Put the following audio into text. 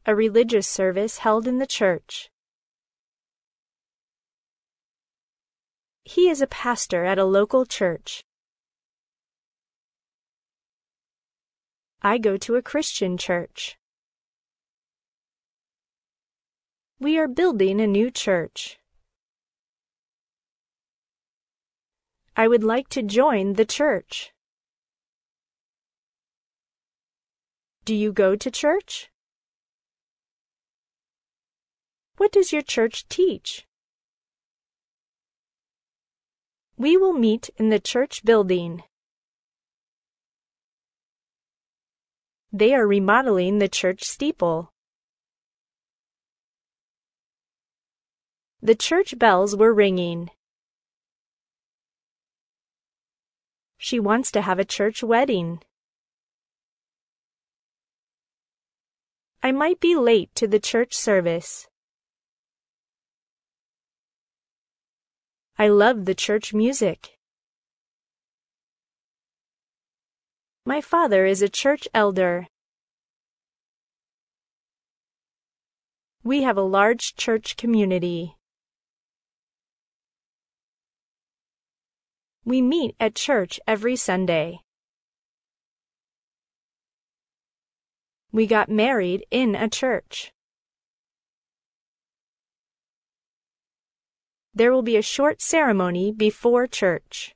A religious service held in the church. He is a pastor at a local church. I go to a Christian church. We are building a new church. I would like to join the church. Do you go to church? What does your church teach? We will meet in the church building. They are remodeling the church steeple. The church bells were ringing. She wants to have a church wedding. I might be late to the church service. I love the church music. My father is a church elder. We have a large church community. We meet at church every Sunday. We got married in a church. There will be a short ceremony before church.